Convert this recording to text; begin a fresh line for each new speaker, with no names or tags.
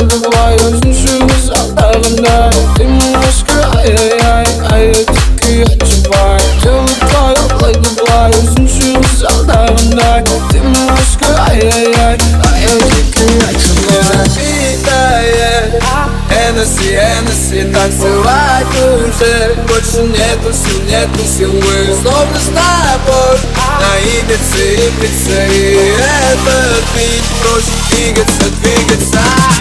забываю, танцую задавно. Ты немножко ай-яй-яй, а я таки отживаю. Делаю твою лайк-бай, танцую задавно. Ты немножко ай-яй-яй, а я таки отживаю. Напитает Hennessy, танцевать уже больше нету сил, мы снова с тобой на Ибице, и этот бит просит двигаться.